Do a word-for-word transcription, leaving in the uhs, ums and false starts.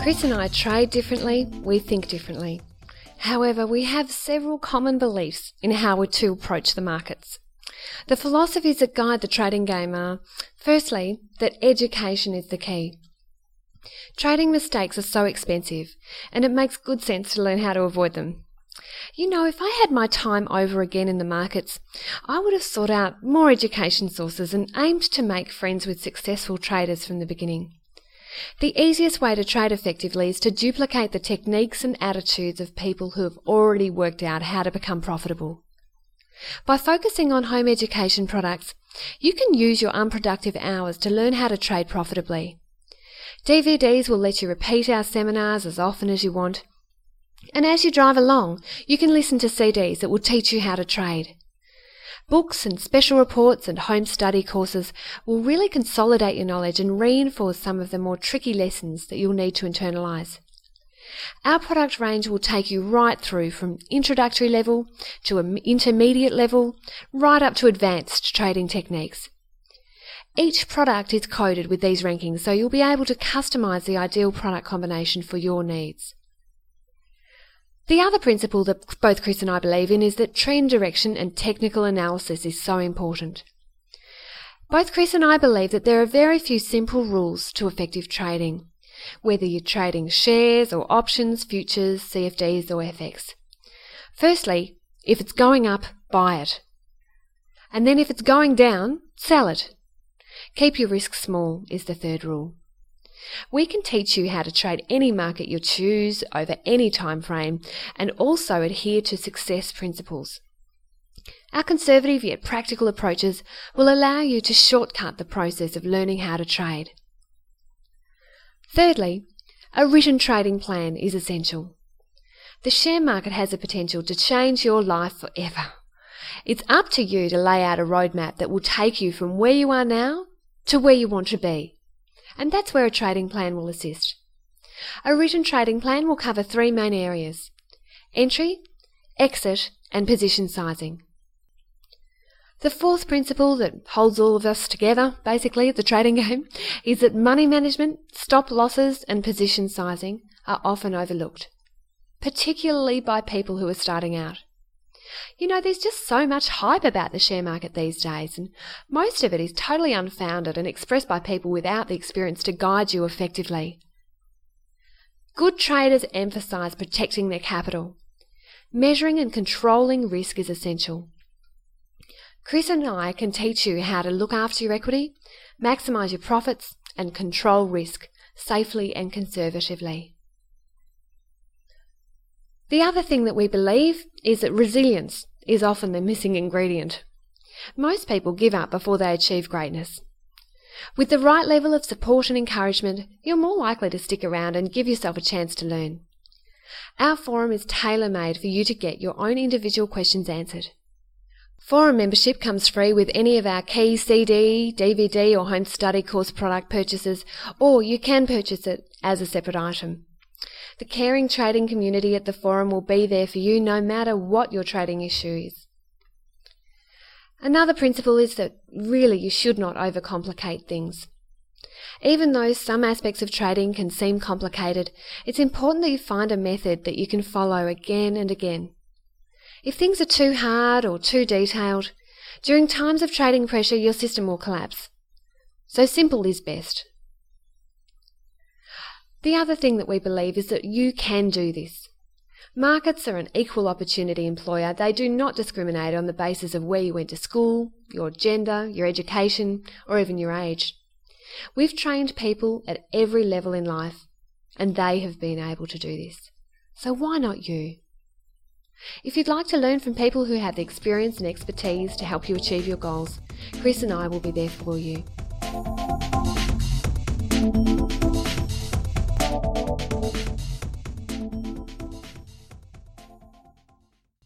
Chris and I trade differently, we think differently. However, we have several common beliefs in how we're to approach the markets. The philosophies that guide the trading game are, firstly, that education is the key. Trading mistakes are so expensive, and it makes good sense to learn how to avoid them. You know, if I had my time over again in the markets, I would have sought out more education sources and aimed to make friends with successful traders from the beginning. The easiest way to trade effectively is to duplicate the techniques and attitudes of people who have already worked out how to become profitable. By focusing on home education products, you can use your unproductive hours to learn how to trade profitably. D V Ds will let you repeat our seminars as often as you want. And as you drive along, you can listen to C Ds that will teach you how to trade. Books and special reports and home study courses will really consolidate your knowledge and reinforce some of the more tricky lessons that you'll need to internalise. Our product range will take you right through from introductory level to an intermediate level, right up to advanced trading techniques. Each product is coded with these rankings, so you'll be able to customise the ideal product combination for your needs. The other principle that both Chris and I believe in is that trend direction and technical analysis is so important. Both Chris and I believe that there are very few simple rules to effective trading, whether you're trading shares or options, futures, C F Ds or F X. Firstly, if it's going up, buy it. And then if it's going down, sell it. Keep your risks small is the third rule. We can teach you how to trade any market you choose over any time frame and also adhere to success principles. Our conservative yet practical approaches will allow you to shortcut the process of learning how to trade. Thirdly, a written trading plan is essential. The share market has the potential to change your life forever. It's up to you to lay out a roadmap that will take you from where you are now to where you want to be. And that's where a trading plan will assist. A written trading plan will cover three main areas: entry, exit, and position sizing. The fourth principle that holds all of us together, basically, at the trading game, is that money management, stop losses, and position sizing are often overlooked, particularly by people who are starting out. You know, there's just so much hype about the share market these days, and most of it is totally unfounded and expressed by people without the experience to guide you effectively. Good traders emphasise protecting their capital. Measuring and controlling risk is essential. Chris and I can teach you how to look after your equity, maximise your profits, and control risk safely and conservatively. The other thing that we believe is that resilience is often the missing ingredient. Most people give up before they achieve greatness. With the right level of support and encouragement, you're more likely to stick around and give yourself a chance to learn. Our forum is tailor-made for you to get your own individual questions answered. Forum membership comes free with any of our key C D, D V D or home study course product purchases, or you can purchase it as a separate item. The caring trading community at the forum will be there for you no matter what your trading issue is. Another principle is that really you should not overcomplicate things. Even though some aspects of trading can seem complicated, it's important that you find a method that you can follow again and again. If things are too hard or too detailed, during times of trading pressure your system will collapse. So simple is best. The other thing that we believe is that you can do this. Markets are an equal opportunity employer. They do not discriminate on the basis of where you went to school, your gender, your education, or even your age. We've trained people at every level in life, and they have been able to do this. So why not you? If you'd like to learn from people who have the experience and expertise to help you achieve your goals, Chris and I will be there for you.